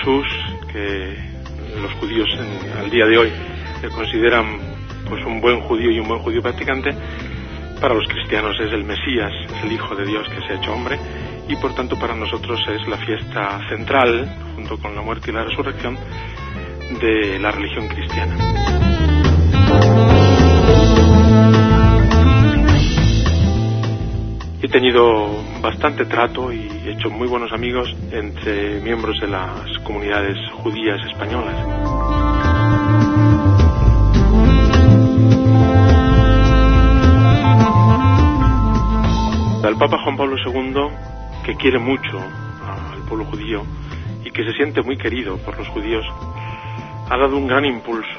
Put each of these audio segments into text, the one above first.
Jesús, que los judíos al día de hoy le consideran pues un buen judío y un buen judío practicante, para los cristianos es el Mesías, es el Hijo de Dios que se ha hecho hombre, y por tanto para nosotros es la fiesta central, junto con la muerte y la resurrección, de la religión cristiana. He tenido bastante trato y he hecho muy buenos amigos entre miembros de las comunidades judías españolas. El Papa Juan Pablo II, que quiere mucho al pueblo judío y que se siente muy querido por los judíos, ha dado un gran impulso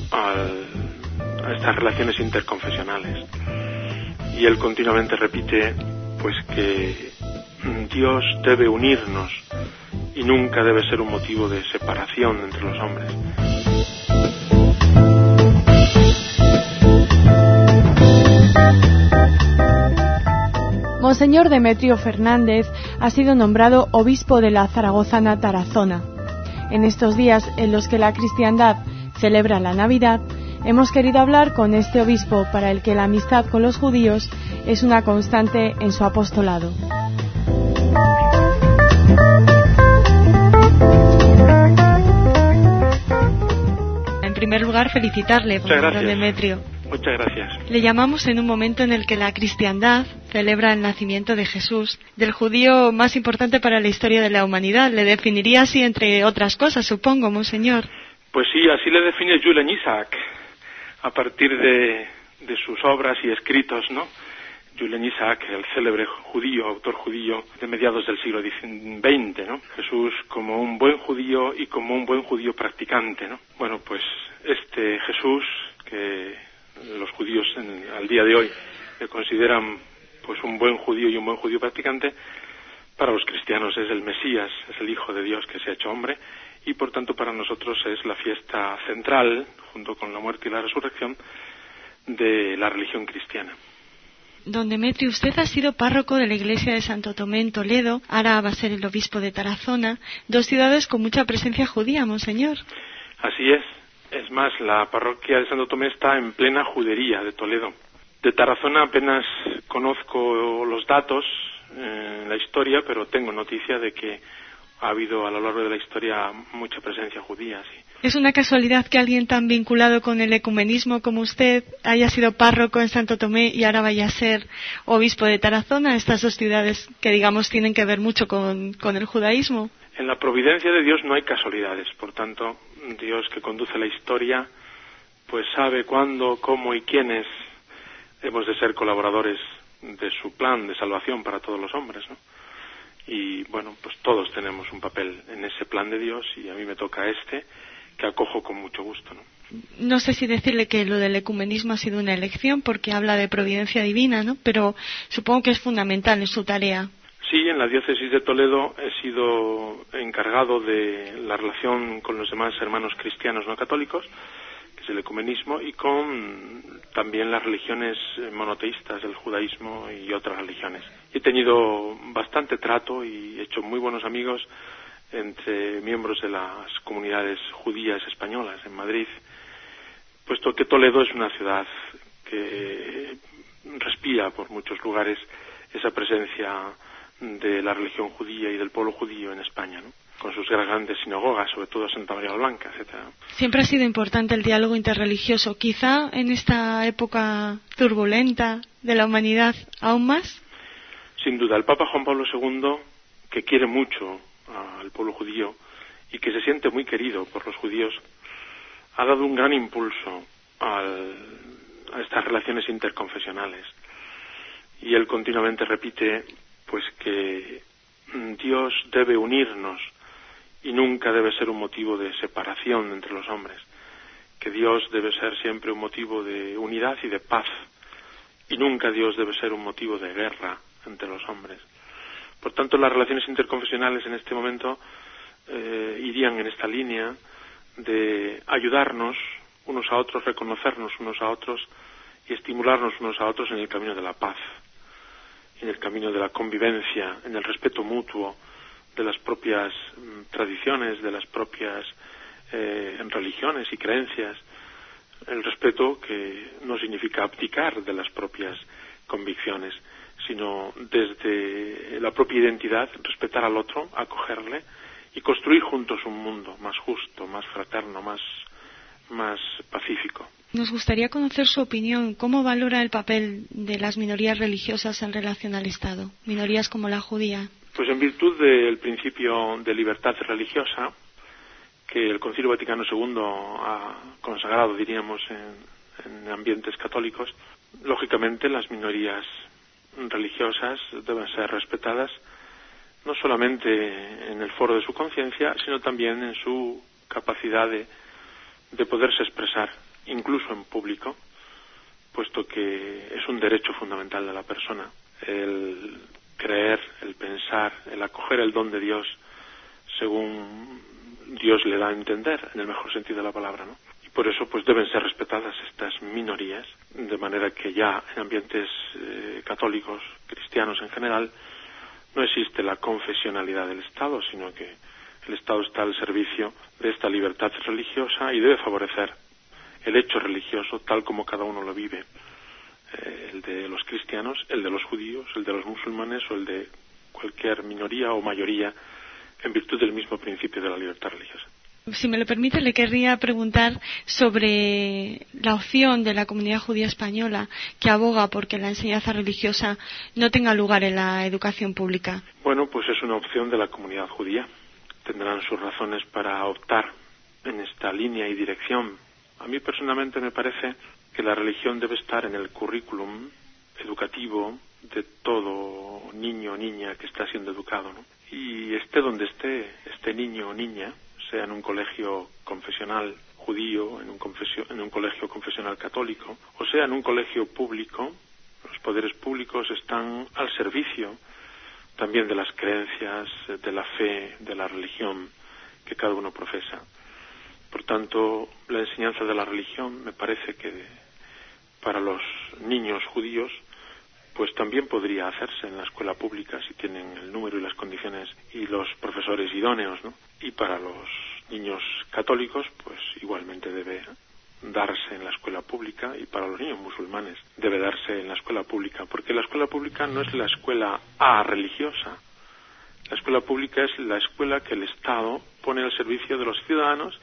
a estas relaciones interconfesionales. Y él continuamente repite pues que Dios debe unirnos y nunca debe ser un motivo de separación entre los hombres. Monseñor Demetrio Fernández ha sido nombrado obispo de la zaragozana Tarazona. En estos días en los que la cristiandad celebra la Navidad, hemos querido hablar con este obispo para el que la amistad con los judíos es una constante en su apostolado. En primer lugar, felicitarle, don Demetrio. Muchas gracias. Le llamamos en un momento en el que la cristiandad celebra el nacimiento de Jesús, del judío más importante para la historia de la humanidad. Le definiría así, entre otras cosas, supongo, monseñor. Pues sí, así le define Julian Isaac, a partir de sus obras y escritos, ¿no? Julian Isaac, el célebre judío, autor judío de mediados del siglo XX, ¿no? Jesús como un buen judío y como un buen judío practicante, ¿no? Bueno, pues este Jesús, que los judíos al día de hoy le consideran pues un buen judío y un buen judío practicante, para los cristianos es el Mesías, es el Hijo de Dios que se ha hecho hombre, y por tanto para nosotros es la fiesta central, junto con la muerte y la resurrección, de la religión cristiana. Don Demetrio, usted ha sido párroco de la iglesia de Santo Tomé en Toledo, ahora va a ser el obispo de Tarazona, dos ciudades con mucha presencia judía, monseñor. Así es. Es más, la parroquia de Santo Tomé está en plena judería de Toledo. De Tarazona apenas conozco los datos en la historia, pero tengo noticia de que ha habido a lo largo de la historia mucha presencia judía, sí. ¿Es una casualidad que alguien tan vinculado con el ecumenismo como usted haya sido párroco en Santo Tomé y ahora vaya a ser obispo de Tarazona, estas dos ciudades que digamos tienen que ver mucho con el judaísmo? En la providencia de Dios no hay casualidades, por tanto, Dios que conduce la historia, pues sabe cuándo, cómo y quiénes hemos de ser colaboradores de su plan de salvación para todos los hombres, ¿no? Y bueno, pues todos tenemos un papel en ese plan de Dios y a mí me toca que acojo con mucho gusto, ¿no? No sé si decirle que lo del ecumenismo ha sido una elección porque habla de providencia divina, ¿no? Pero supongo que es fundamental en su tarea. Sí, en la diócesis de Toledo he sido encargado de la relación con los demás hermanos cristianos no católicos, que es el ecumenismo, y con también las religiones monoteístas, el judaísmo y otras religiones. He tenido bastante trato y he hecho muy buenos amigos entre miembros de las comunidades judías españolas en Madrid, puesto que Toledo es una ciudad que respira por muchos lugares esa presencia de la religión judía y del pueblo judío en España, ¿no? Con sus grandes sinagogas, sobre todo Santa María la Blanca, etcétera. Siempre ha sido importante el diálogo interreligioso, quizá en esta época turbulenta de la humanidad aún más. Sin duda, el Papa Juan Pablo II, que quiere mucho al pueblo judío y que se siente muy querido por los judíos, ha dado un gran impulso a estas relaciones interconfesionales. Y él continuamente repite pues que Dios debe unirnos y nunca debe ser un motivo de separación entre los hombres, que Dios debe ser siempre un motivo de unidad y de paz, y nunca Dios debe ser un motivo de guerra entre los hombres. Por tanto, las relaciones interconfesionales en este momento irían en esta línea de ayudarnos unos a otros, reconocernos unos a otros y estimularnos unos a otros en el camino de la paz, en el camino de la convivencia, en el respeto mutuo, las propias tradiciones, de las propias religiones y creencias. El respeto que no significa abdicar de las propias convicciones, sino desde la propia identidad respetar al otro, acogerle y construir juntos un mundo más justo, más fraterno, más pacífico. Nos gustaría conocer su opinión. ¿Cómo valora el papel de las minorías religiosas en relación al Estado? Minorías como la judía. Pues en virtud del principio de libertad religiosa que el Concilio Vaticano II ha consagrado, diríamos, en ambientes católicos, lógicamente las minorías religiosas deben ser respetadas no solamente en el foro de su conciencia, sino también en su capacidad de poderse expresar, incluso en público, puesto que es un derecho fundamental de la persona, el creer, el pensar, el acoger el don de Dios según Dios le da a entender, en el mejor sentido de la palabra, ¿no? Y por eso pues deben ser respetadas estas minorías, de manera que ya en ambientes católicos, cristianos en general, no existe la confesionalidad del Estado, sino que el Estado está al servicio de esta libertad religiosa y debe favorecer el hecho religioso tal como cada uno lo vive, el de los cristianos, el de los judíos, el de los musulmanes o el de cualquier minoría o mayoría en virtud del mismo principio de la libertad religiosa. Si me lo permite, le querría preguntar sobre la opción de la comunidad judía española que aboga porque la enseñanza religiosa no tenga lugar en la educación pública. Bueno, pues es una opción de la comunidad judía. Tendrán sus razones para optar en esta línea y dirección. A mí personalmente me parece que la religión debe estar en el currículum educativo de todo niño o niña que está siendo educado, ¿no? Y esté donde esté este niño o niña, sea en un colegio confesional judío, en un colegio confesional católico, o sea en un colegio público, los poderes públicos están al servicio también de las creencias, de la fe, de la religión que cada uno profesa. Por tanto, la enseñanza de la religión me parece que para los niños judíos pues también podría hacerse en la escuela pública si tienen el número y las condiciones y los profesores idóneos, ¿no? Y para los niños católicos pues igualmente debe darse en la escuela pública, y para los niños musulmanes debe darse en la escuela pública, porque la escuela pública no es la escuela religiosa. La escuela pública es la escuela que el Estado pone al servicio de los ciudadanos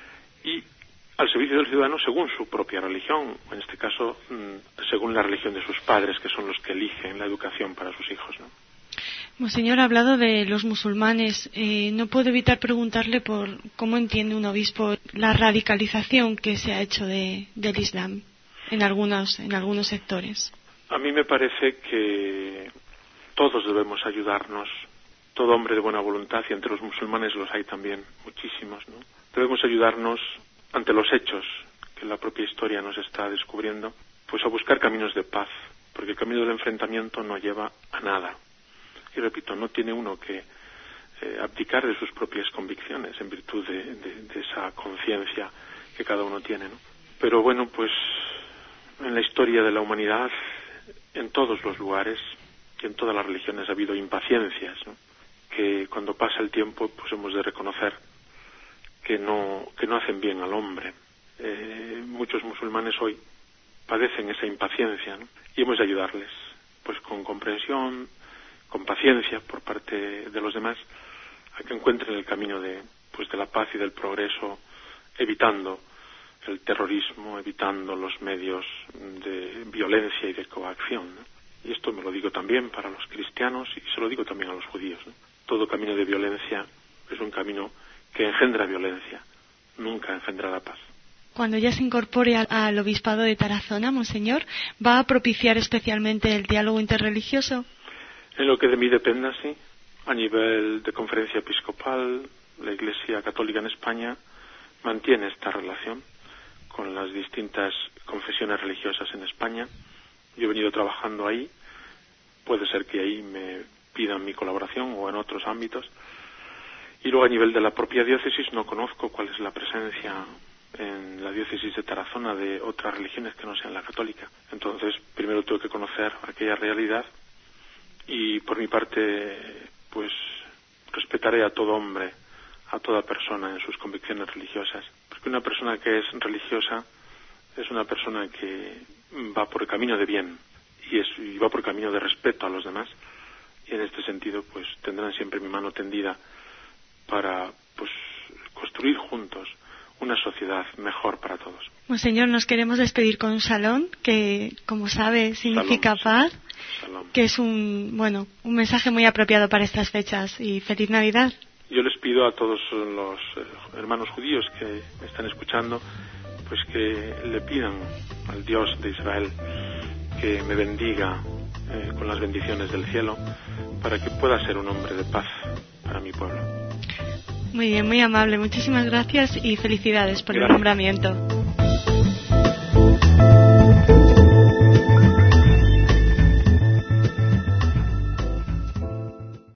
y al servicio del ciudadano según su propia religión, en este caso según la religión de sus padres, que son los que eligen la educación para sus hijos, ¿no? Monseñor, ha hablado de los musulmanes. No puedo evitar preguntarle por cómo entiende un obispo la radicalización que se ha hecho del Islam en algunos sectores. A mí me parece que todos debemos ayudarnos, todo hombre de buena voluntad, y entre los musulmanes los hay también muchísimos, ¿no? Debemos ayudarnos ante los hechos que la propia historia nos está descubriendo, pues a buscar caminos de paz, porque el camino del enfrentamiento no lleva a nada. Y repito, no tiene uno que abdicar de sus propias convicciones en virtud de esa conciencia que cada uno tiene, ¿no? Pero bueno, pues en la historia de la humanidad, en todos los lugares y en todas las religiones ha habido impaciencias, ¿no? Que cuando pasa el tiempo pues hemos de reconocer que no hacen bien al hombre. Muchos musulmanes hoy padecen esa impaciencia, ¿no? Y hemos de ayudarles pues con comprensión, con paciencia por parte de los demás, a que encuentren el camino de la paz y del progreso, evitando el terrorismo, evitando los medios de violencia y de coacción, ¿no? Y esto me lo digo también para los cristianos y se lo digo también a los judíos, ¿no? Todo camino de violencia es un camino que engendra violencia, nunca engendra la paz. Cuando ya se incorpore al obispado de Tarazona, Monseñor, ¿va a propiciar especialmente el diálogo interreligioso? En lo que de mí dependa, sí. A nivel de conferencia episcopal, la Iglesia Católica en España mantiene esta relación con las distintas confesiones religiosas en España. Yo he venido trabajando ahí, puede ser que ahí me pidan mi colaboración o en otros ámbitos. Y luego a nivel de la propia diócesis no conozco cuál es la presencia en la diócesis de Tarazona de otras religiones que no sean la católica. Entonces, primero tengo que conocer aquella realidad y por mi parte, pues respetaré a todo hombre, a toda persona en sus convicciones religiosas, porque una persona que es religiosa es una persona que va por el camino de bien y va por el camino de respeto a los demás, y en este sentido pues tendrán siempre mi mano tendida para pues construir juntos una sociedad mejor para todos. Monseñor, nos queremos despedir con un Shalom, que como sabe significa paz, que es un mensaje muy apropiado para estas fechas, y feliz Navidad. Yo les pido a todos los hermanos judíos que me están escuchando, pues que le pidan al Dios de Israel que me bendiga con las bendiciones del cielo, para que pueda ser un hombre de paz para mi pueblo. Muy bien, muy amable. Muchísimas gracias y felicidades por el nombramiento.